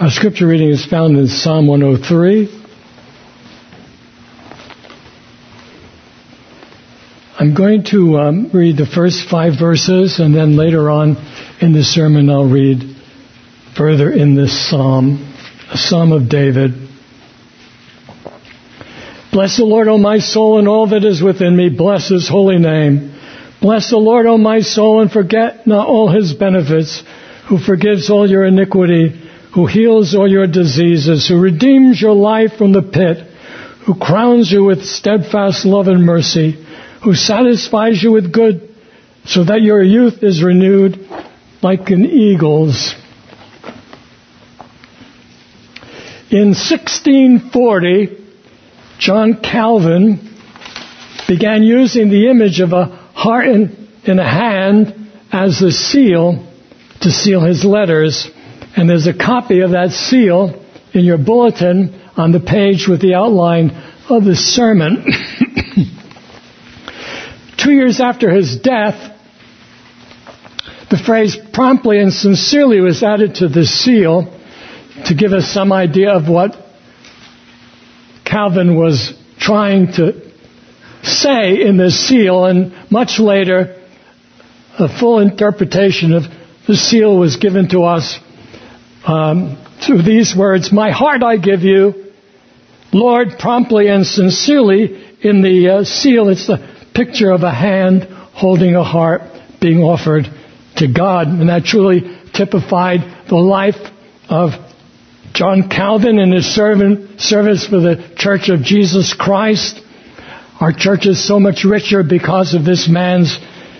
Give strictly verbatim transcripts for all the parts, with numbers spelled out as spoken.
Our scripture reading is found in Psalm one oh three. I'm going to um, read the first five verses, and then later on in the sermon I'll read further in this psalm, a psalm of David. Bless the Lord, O my soul, and all that is within me. Bless his holy name. Bless the Lord, O my soul, and forget not all his benefits, who forgives all your iniquity, who heals all your diseases, who redeems your life from the pit, who crowns you with steadfast love and mercy, who satisfies you with good, so that your youth is renewed like an eagle's. In sixteen forty, John Calvin began using the image of a heart in, in a hand as the seal to seal his letters. And there's a copy of that seal in your bulletin on the page with the outline of the sermon. Two years after his death, the phrase promptly and sincerely was added to the seal to give us some idea of what Calvin was trying to say in the seal. And much later, a full interpretation of the seal was given to us Um, through these words, my heart I give you, Lord, promptly and sincerely. In the uh, seal, it's the picture of a hand holding a heart being offered to God. And that truly typified the life of John Calvin in his servant, service for the Church of Jesus Christ. Our church is so much richer because of this man's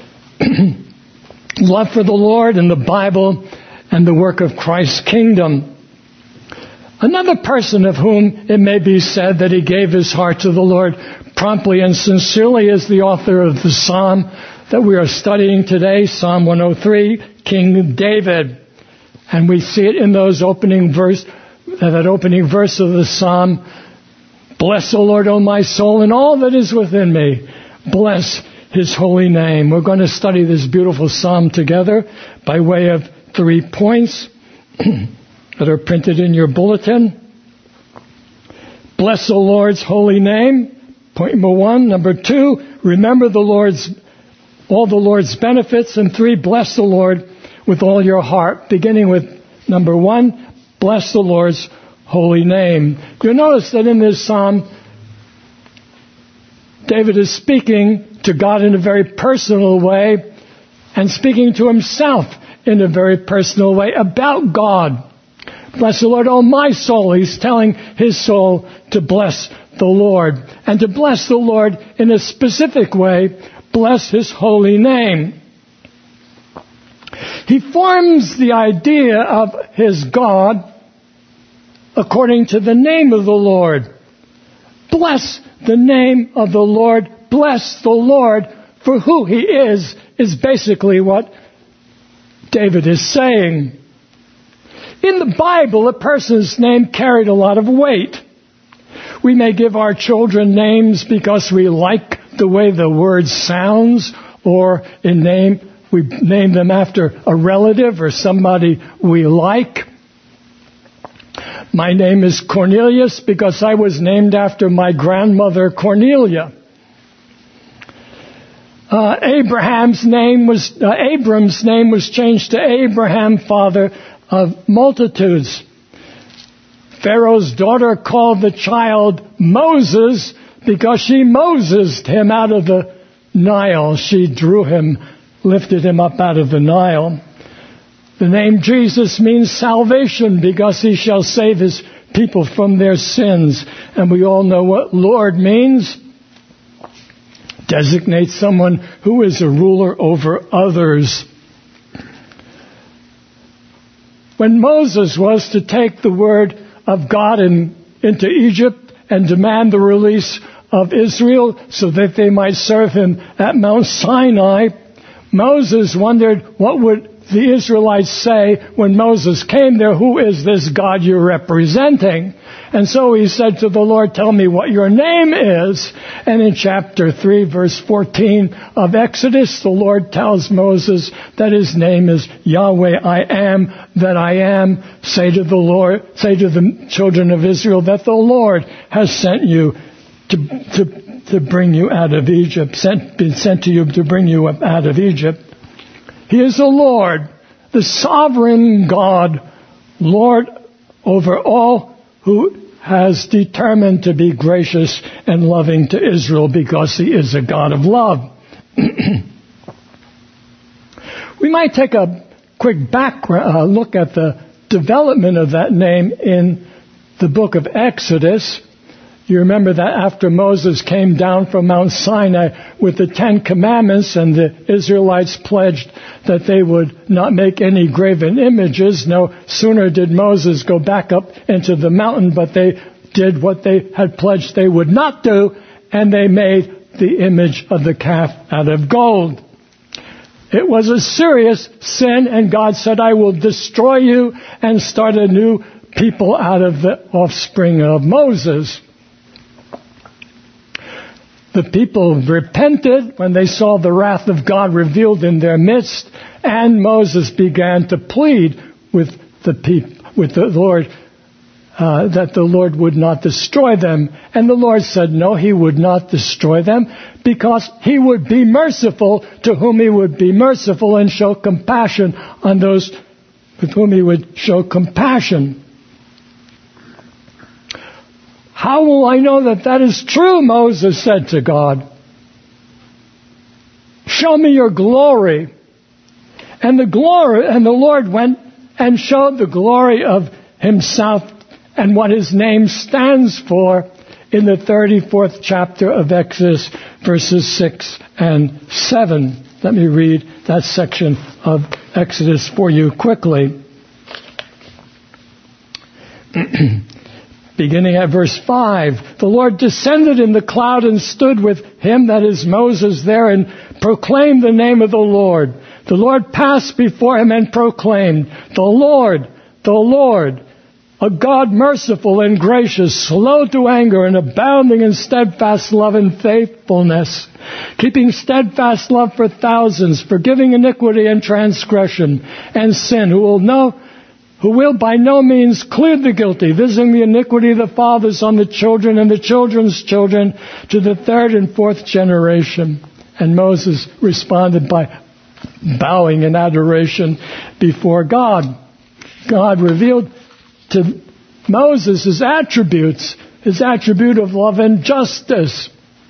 love for the Lord and the Bible and the work of Christ's kingdom. Another person of whom it may be said that he gave his heart to the Lord promptly and sincerely is the author of the psalm that we are studying today, Psalm one oh three, King David. And we see it in those opening verse, that opening verse of the psalm, bless the Lord, O my soul, and all that is within me. Bless his holy name. We're going to study this beautiful psalm together by way of three points that are printed in your bulletin. Bless the Lord's holy name. Point number one. Number two, remember the Lord's, all the Lord's benefits. And three, bless the Lord with all your heart. Beginning with number one, bless the Lord's holy name. You'll notice that in this psalm, David is speaking to God in a very personal way and speaking to himself in a very personal way about God. Bless the Lord, oh my soul. He's telling his soul to bless the Lord. And to bless the Lord in a specific way, bless his holy name. He forms the idea of his God according to the name of the Lord. Bless the name of the Lord. Bless the Lord for who he is, is basically what David is saying. In the Bible, a person's name carried a lot of weight. We may give our children names because we like the way the word sounds, or in name, we name them after a relative or somebody we like. My name is Cornelius because I was named after my grandmother Cornelia. Uh, Abraham's name was, uh, Abram's name was changed to Abraham, father of multitudes. Pharaoh's daughter called the child Moses because she Mosesed him out of the Nile. She drew him, lifted him up out of the Nile. The name Jesus means salvation because he shall save his people from their sins. And we all know what Lord means. Designates someone who is a ruler over others. When Moses was to take the word of God in, into Egypt and demand the release of Israel so that they might serve him at Mount Sinai, Moses wondered what would the Israelites say when Moses came there, "Who is this God you're representing?" And so he said to the Lord, "Tell me what your name is." And in chapter three, verse fourteen of Exodus, the Lord tells Moses that his name is Yahweh, I am that I am. Say to the Lord, say to the children of Israel that the Lord has sent you to, to, to bring you out of Egypt, sent, been sent to you to bring you up out of Egypt. He is the Lord, the sovereign God, Lord over all, who has determined to be gracious and loving to Israel because he is a God of love. We might take a quick background uh, look at the development of that name in the book of Exodus. You remember that after Moses came down from Mount Sinai with the Ten Commandments and the Israelites pledged that they would not make any graven images, no sooner did Moses go back up into the mountain, but they did what they had pledged they would not do, and they made the image of the calf out of gold. It was a serious sin, and God said, "I will destroy you and start a new people out of the offspring of Moses." The people repented when they saw the wrath of God revealed in their midst, and Moses began to plead with the people, with the Lord, uh, that the Lord would not destroy them. And the Lord said, no, he would not destroy them, because he would be merciful to whom he would be merciful and show compassion on those with whom he would show compassion. How will I know that that is true? Moses said to God. Show me your glory. And the glory, and the Lord went and showed the glory of himself and what his name stands for in the thirty-fourth chapter of Exodus, verses six and seven. Let me read that section of Exodus for you quickly. Beginning at verse five, the Lord descended in the cloud and stood with him, that is Moses, there, and proclaimed the name of the Lord. The Lord passed before him and proclaimed, the Lord, the Lord, a God merciful and gracious, slow to anger and abounding in steadfast love and faithfulness, keeping steadfast love for thousands, forgiving iniquity and transgression and sin, who will know who will by no means clear the guilty, visiting the iniquity of the fathers on the children and the children's children to the third and fourth generation. And Moses responded by bowing in adoration before God. God revealed to Moses his attributes, his attribute of love and justice.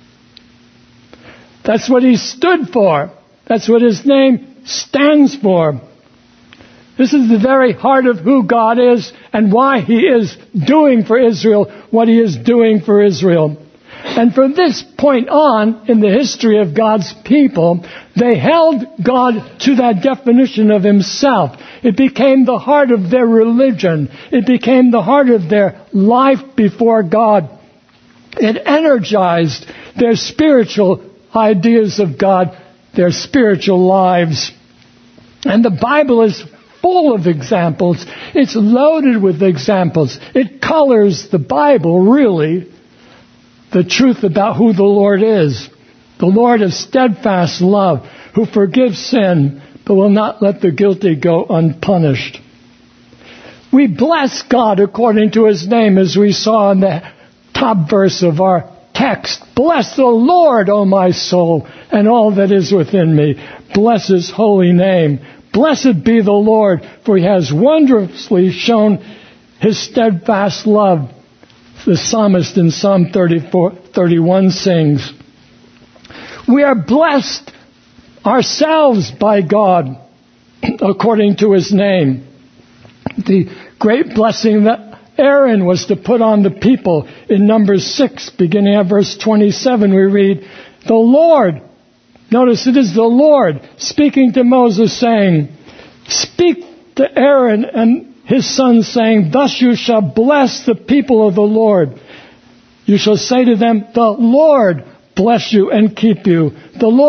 That's what he stood for. That's what his name stands for. This is the very heart of who God is and why he is doing for Israel what he is doing for Israel. And from this point on in the history of God's people, they held God to that definition of himself. It became the heart of their religion. It became the heart of their life before God. It energized their spiritual ideas of God, their spiritual lives. And the Bible is full of examples. It's loaded with examples. It colors the Bible, really, the truth about who the Lord is. The Lord of steadfast love, who forgives sin, but will not let the guilty go unpunished. We bless God according to his name, as we saw in the top verse of our text. Bless the Lord, O my soul, and all that is within me. Bless his holy name. Blessed be the Lord, for he has wondrously shown his steadfast love. The psalmist in Psalm thirty-four, thirty-one sings, we are blessed ourselves by God according to his name. The great blessing that Aaron was to put on the people in Numbers six, beginning at verse twenty-seven, we read, the Lord, notice it is the Lord speaking to Moses, saying, speak to Aaron and his sons, saying, thus you shall bless the people of the Lord. You shall say to them, the Lord bless you and keep you. The Lord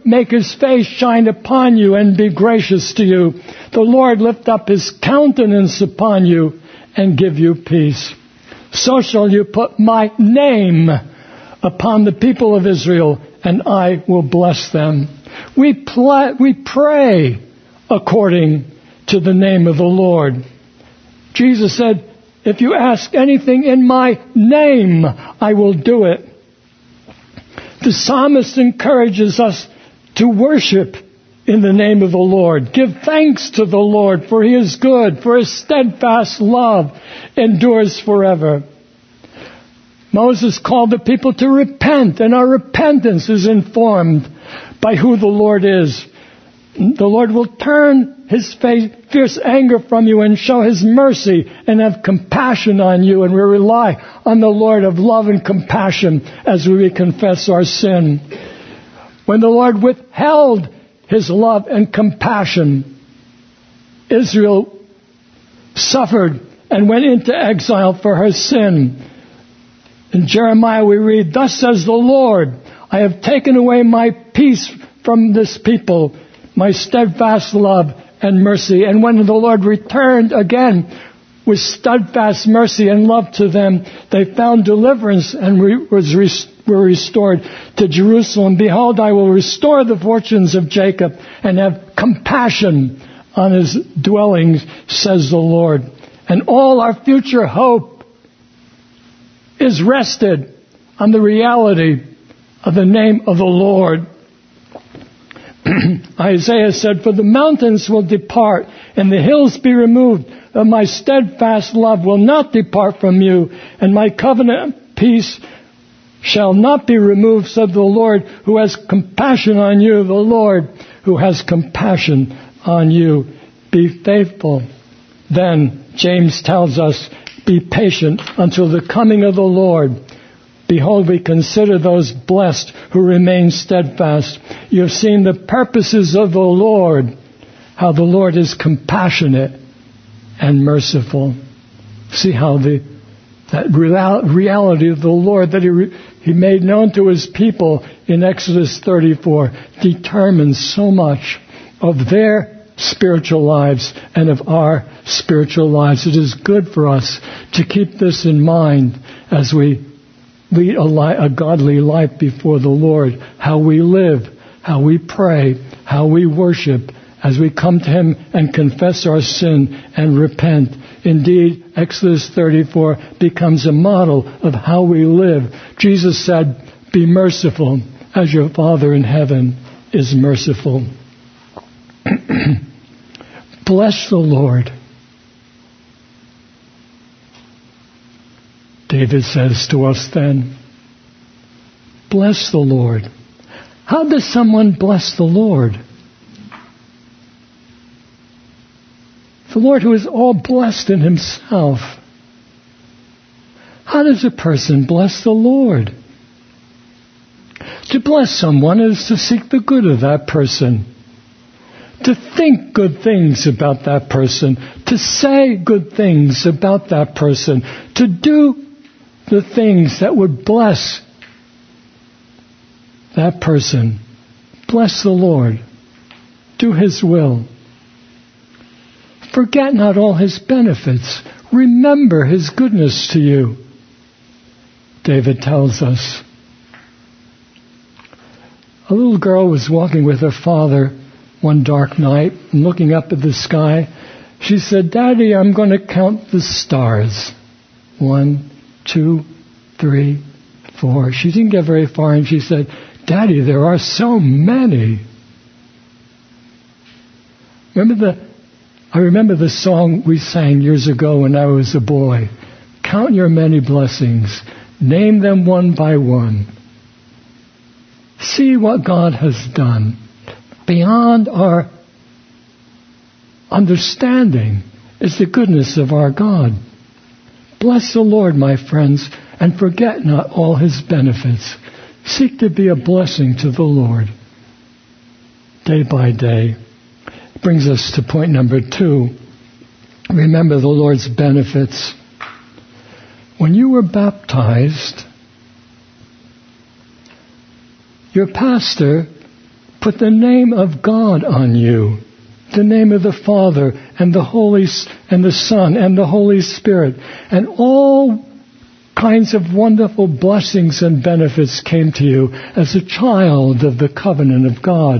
make his face shine upon you and be gracious to you. The Lord lift up his countenance upon you and give you peace. So shall you put my name upon the people of Israel, and I will bless them. We, pl- we pray according to the name of the Lord. Jesus said, if you ask anything in my name, I will do it. The psalmist encourages us to worship in the name of the Lord. Give thanks to the Lord, for he is good, for his steadfast love endures forever. Moses called the people to repent, and our repentance is informed by who the Lord is. The Lord will turn his fierce anger from you and show his mercy and have compassion on you. And we rely on the Lord of love and compassion as we confess our sin. When the Lord withheld his love and compassion, Israel suffered and went into exile for her sin. In Jeremiah we read, thus says the Lord, I have taken away my peace from this people, my steadfast love and mercy. And when the Lord returned again with steadfast mercy and love to them, they found deliverance and re- was res- were restored to Jerusalem. Behold, I will restore the fortunes of Jacob and have compassion on his dwellings, says the Lord. And all our future hope is rested on the reality of the name of the Lord. Isaiah said, for the mountains will depart and the hills be removed, but my steadfast love will not depart from you, and my covenant peace shall not be removed, said the Lord who has compassion on you, the Lord who has compassion on you. Be faithful. Then, James tells us, be patient until the coming of the Lord. Behold, we consider those blessed who remain steadfast. You have seen the purposes of the Lord, how the Lord is compassionate and merciful. See how the that reality of the Lord that he, he made known to his people in Exodus thirty-four determines so much of their spiritual lives and of our spiritual lives. It is good for us to keep this in mind as we lead a, li- a godly life before the Lord, how we live, how we pray, how we worship, as we come to him and confess our sin and repent. Indeed, Exodus thirty-four becomes a model of how we live. Jesus said, be merciful as your Father in heaven is merciful. Bless the Lord. David says to us then, bless the Lord. How does someone bless the Lord? The Lord who is all blessed in himself. How does a person bless the Lord? To bless someone is to seek the good of that person. To think good things about that person. To say good things about that person. To do the things that would bless that person. Bless the Lord. Do his will. Forget not all his benefits. Remember his goodness to you, David tells us. A little girl was walking with her father one dark night and looking up at the sky. She said, Daddy, I'm going to count the stars. One, two, three, four. She didn't get very far and she said, Daddy, there are so many. Remember the I remember the song we sang years ago when I was a boy. Count your many blessings. Name them one by one. See what God has done. Beyond our understanding is the goodness of our God. Bless the Lord, my friends, and forget not all his benefits. Seek to be a blessing to the Lord day by day. Brings us to point number two. Remember the Lord's benefits. When you were baptized, your pastor put the name of God on you, the name of the Father and the Holy and the Son and the Holy Spirit, and all kinds of wonderful blessings and benefits came to you as a child of the covenant of God.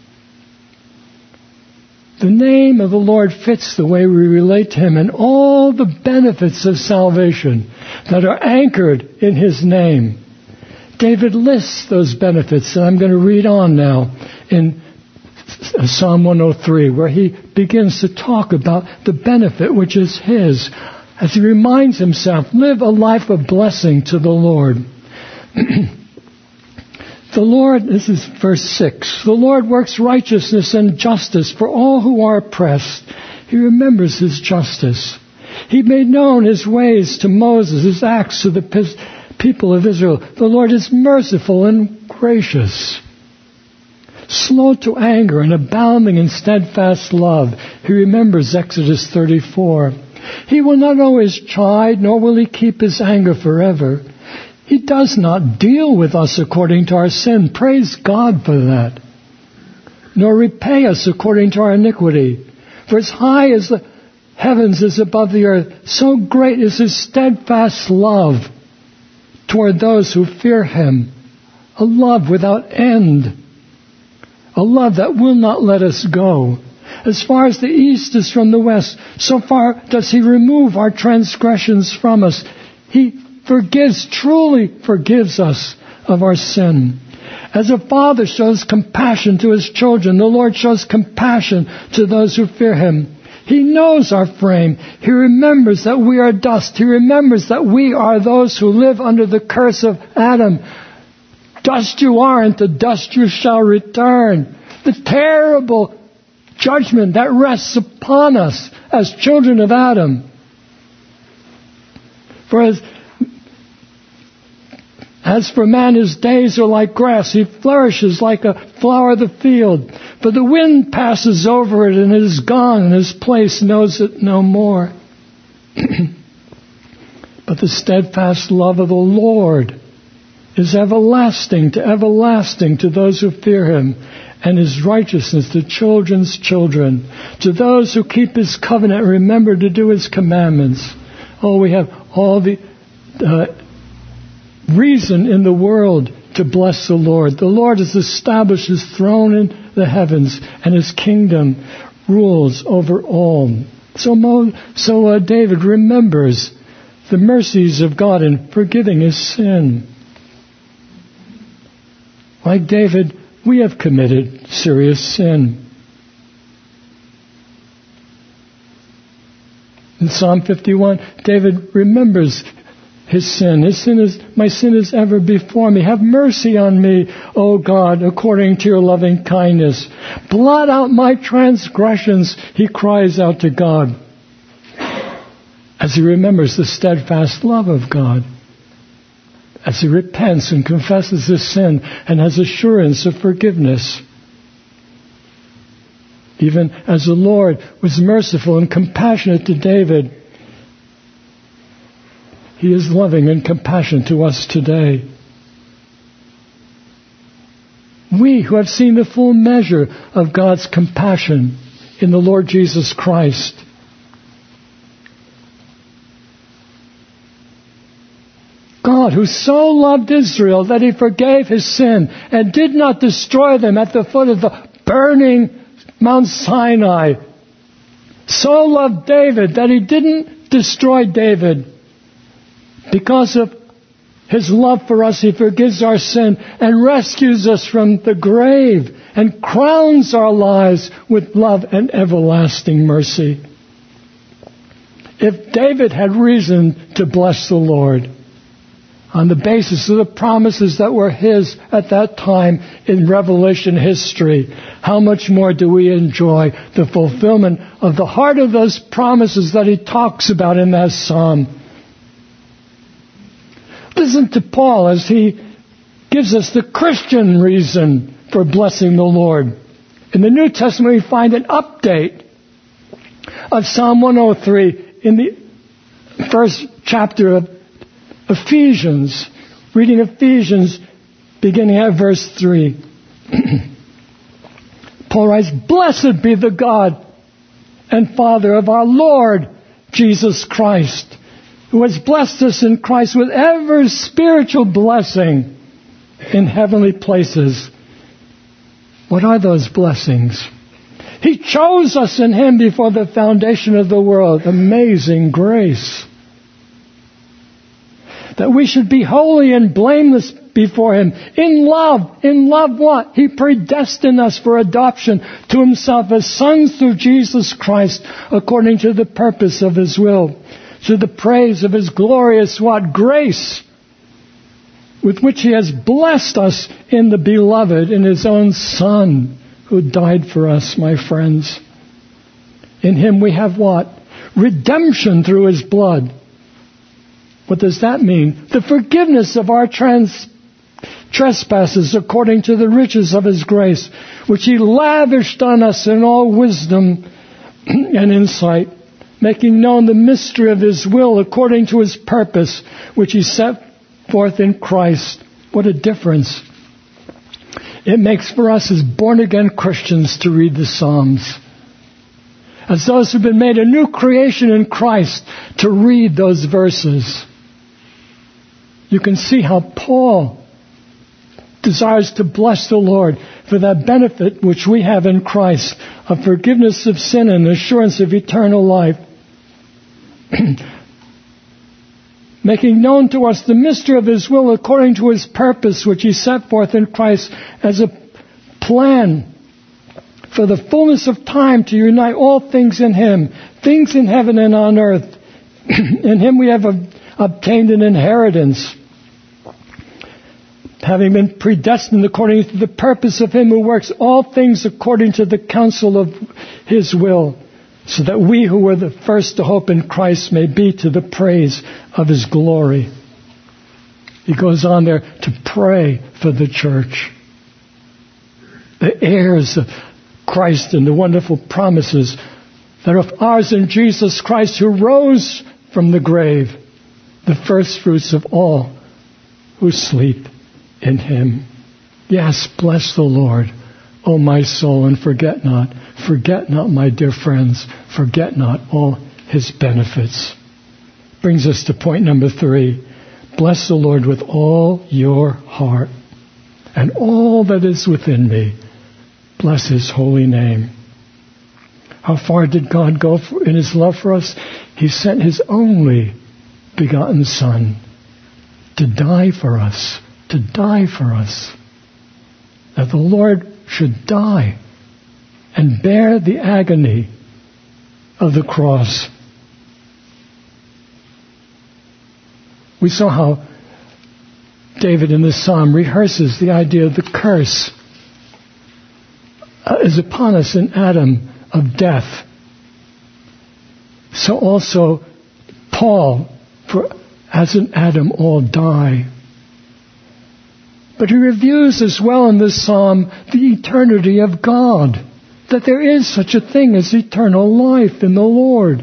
The name of the Lord fits the way we relate to Him and all the benefits of salvation that are anchored in His name. David lists those benefits, and I'm going to read on now in Psalm one oh three, where he begins to talk about the benefit which is his, as he reminds himself, live a life of blessing to the Lord. The Lord, this is verse six, the Lord works righteousness and justice for all who are oppressed. He remembers His justice. He made known His ways to Moses, His acts to the people of Israel. The Lord is merciful and gracious, slow to anger and abounding in steadfast love. He remembers Exodus thirty-four. He will not always chide, nor will He keep His anger forever. He does not deal with us according to our sin. Praise God for that. Nor repay us according to our iniquity. For as high as the heavens is above the earth, so great is His steadfast love toward those who fear Him. A love without end. A love that will not let us go. As far as the east is from the west, so far does He remove our transgressions from us. He forgives, truly forgives us of our sin. As a father shows compassion to his children, the Lord shows compassion to those who fear Him. He knows our frame. He remembers that we are dust. He remembers that we are those who live under the curse of Adam. Dust you are, and to dust you shall return. The terrible judgment that rests upon us as children of Adam. For as As for man, his days are like grass. He flourishes like a flower of the field. For the wind passes over it, and it is gone, and his place knows it no more. But the steadfast love of the Lord is everlasting to everlasting to those who fear Him, and His righteousness to children's children, to those who keep His covenant, remember to do His commandments. Oh, we have all the uh, reason in the world to bless the Lord. The Lord has established His throne in the heavens, and His kingdom rules over all. So, Mo, so uh, David remembers the mercies of God in forgiving his sin. Like David, we have committed serious sin. In Psalm fifty-one, David remembers his sin. His sin is, my sin is ever before me. Have mercy on me, O God, according to your loving kindness. Blot out my transgressions, he cries out to God, as he remembers the steadfast love of God, as he repents and confesses his sin and has assurance of forgiveness. Even as the Lord was merciful and compassionate to David, He is loving and compassionate to us today. We who have seen the full measure of God's compassion in the Lord Jesus Christ, God, who so loved Israel that He forgave his sin and did not destroy them at the foot of the burning Mount Sinai, so loved David that He didn't destroy David. Because of His love for us, He forgives our sin and rescues us from the grave and crowns our lives with love and everlasting mercy. If David had reason to bless the Lord on the basis of the promises that were his at that time in Revelation history, how much more do we enjoy the fulfillment of the heart of those promises that he talks about in that psalm? Listen to Paul as he gives us the Christian reason for blessing the Lord. In the New Testament, we find an update of Psalm one oh three in the first chapter of Ephesians, reading Ephesians beginning at verse three. Paul writes, "Blessed be the God and Father of our Lord Jesus Christ, who has blessed us in Christ with every spiritual blessing in heavenly places." What are those blessings? He chose us in Him before the foundation of the world. Amazing grace. That we should be holy and blameless before Him. In love. In love what? He predestined us for adoption to Himself as sons through Jesus Christ, according to the purpose of His will, to the praise of His glorious what? Grace, with which He has blessed us in the Beloved, in His own Son, who died for us, my friends. In Him we have what? Redemption through His blood. What does that mean? The forgiveness of our trans- trespasses according to the riches of His grace, which He lavished on us in all wisdom and insight, making known the mystery of His will according to His purpose, which He set forth in Christ. What a difference it makes for us as born-again Christians to read the Psalms. As those who've been made a new creation in Christ, to read those verses. You can see how Paul desires to bless the Lord for that benefit which we have in Christ of forgiveness of sin and assurance of eternal life. Making known to us the mystery of His will according to His purpose, which He set forth in Christ as a plan for the fullness of time to unite all things in Him, things in heaven and on earth. In Him we have obtained an inheritance, having been predestined according to the purpose of Him who works all things according to the counsel of His will, so that we who were the first to hope in Christ may be to the praise of His glory. He goes on there to pray for the church, the heirs of Christ and the wonderful promises that are ours in Jesus Christ, who rose from the grave, the first fruits of all who sleep in Him. Yes, bless the Lord, O my soul, and forget not, forget not, my dear friends, forget not all His benefits. Brings us to point number three. Bless the Lord with all your heart and all that is within me. Bless His holy name. How far did God go for, in His love for us? He sent His only begotten Son to die for us, to die for us. That the Lord should die and bear the agony of the cross. We saw how David in this psalm rehearses the idea of the curse uh, is upon us in Adam of death. So also Paul, for as in Adam all die. But he reviews as well in this psalm the eternity of God, that there is such a thing as eternal life in the Lord.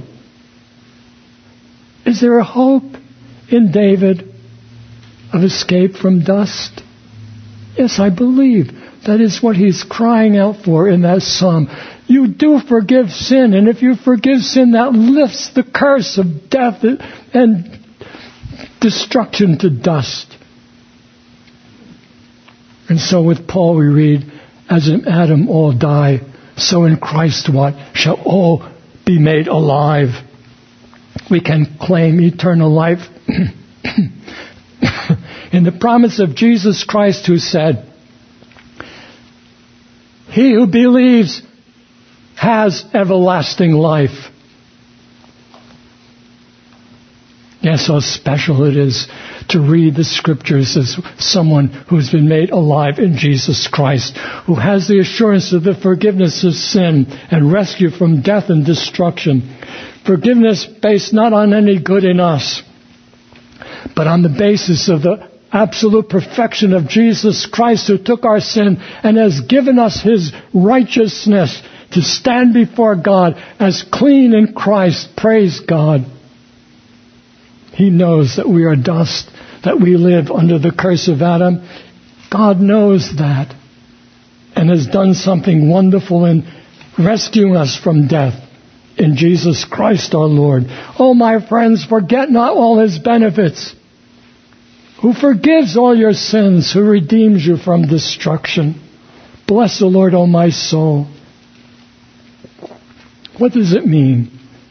Is there a hope in David of escape from dust? Yes, I believe that is what he's crying out for in that psalm. You do forgive sin, and if you forgive sin, that lifts the curse of death and destruction to dust. And so with Paul we read, as in Adam all die, so in Christ what? Shall all be made alive. We can claim eternal life in the promise of Jesus Christ, who said, he who believes has everlasting life. Yes, how special it is to read the Scriptures as someone who's been made alive in Jesus Christ, who has the assurance of the forgiveness of sin and rescue from death and destruction. Forgiveness based not on any good in us, but on the basis of the absolute perfection of Jesus Christ, who took our sin and has given us His righteousness to stand before God as clean in Christ. Praise God. He knows that we are dust, that we live under the curse of Adam. God knows that. and has done something wonderful in rescuing us from death in Jesus Christ our Lord. Oh, my friends, forget not all his benefits, who forgives all your sins, who redeems you from destruction. Bless the Lord, O my soul. What does it mean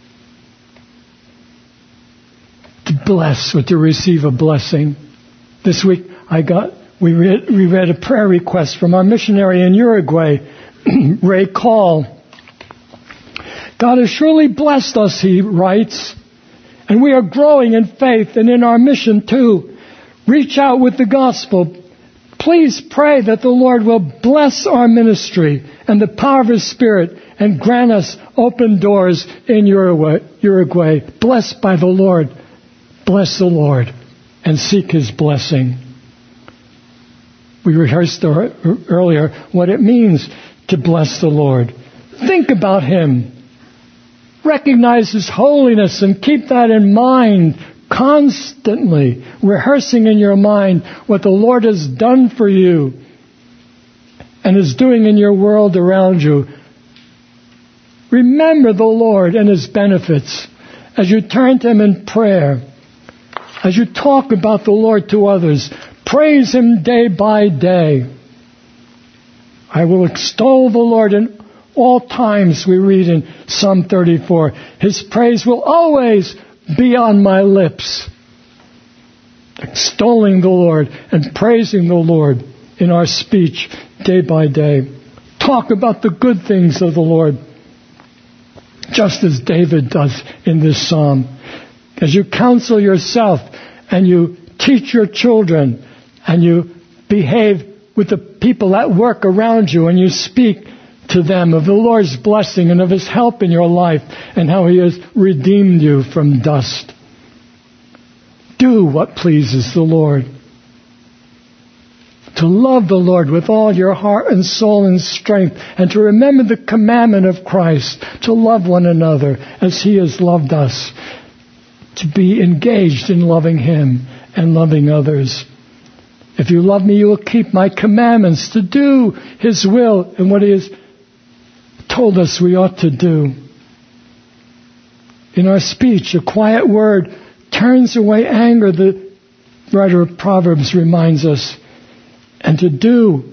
to bless or to receive a blessing? This week I got we read, we read a prayer request from our missionary in Uruguay, Ray Call. God has surely blessed us, he writes, and we are growing in faith and in our mission too. Reach out with the gospel. Please pray that the Lord will bless our ministry and the power of his Spirit and grant us open doors in Uruguay. Uruguay. Blessed by the Lord. Bless the Lord and seek his blessing. We rehearsed earlier what it means to bless the Lord. Think about him. Recognize his holiness and keep that in mind constantly, rehearsing in your mind what the Lord has done for you and is doing in your world around you. Remember the Lord and his benefits as you turn to him in prayer, as you talk about the Lord to others. Praise him day by day. I will extol the Lord in all times, we read in Psalm thirty-four. His praise will always be on my lips. Extolling the Lord and praising the Lord in our speech day by day. Talk about the good things of the Lord, just as David does in this psalm. As you counsel yourself and you teach your children and you behave with the people at work around you and you speak to them of the Lord's blessing and of his help in your life and how he has redeemed you from dust. Do what pleases the Lord. To love the Lord with all your heart and soul and strength, and to remember the commandment of Christ, to love one another as he has loved us, to be engaged in loving him and loving others. If you love me, you will keep my commandments, to do his will and what he has told us we ought to do. In our speech, a quiet word turns away anger, the writer of Proverbs reminds us, and to do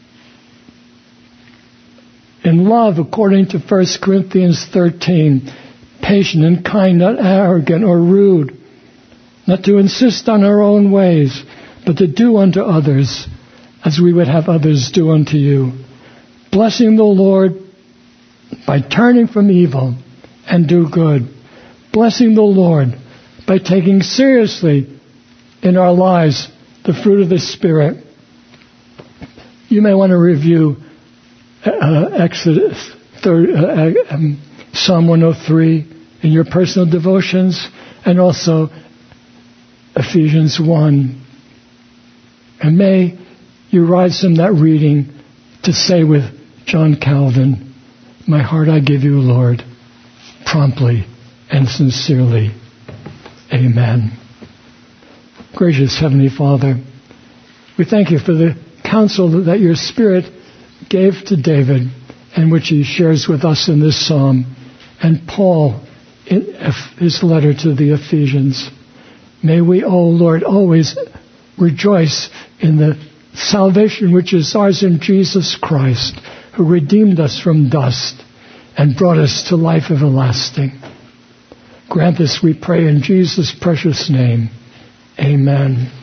in love, according to First Corinthians thirteen, patient and kind, not arrogant or rude, not to insist on our own ways, but to do unto others as we would have others do unto you. Blessing the Lord by turning from evil and do good. Blessing the Lord by taking seriously in our lives the fruit of the Spirit. You may want to review uh, Exodus thirty, uh, um, Psalm one oh three in your personal devotions, and also Ephesians one. And may you rise from that reading to say with John Calvin, my heart I give you, Lord, promptly and sincerely. Amen. Gracious Heavenly Father, we thank you for the counsel that your Spirit gave to David and which he shares with us in this psalm, and Paul in his letter to the Ephesians. May we, O Lord, always rejoice in the salvation which is ours in Jesus Christ, who redeemed us from dust and brought us to life everlasting. Grant this, we pray, in Jesus' precious name. Amen.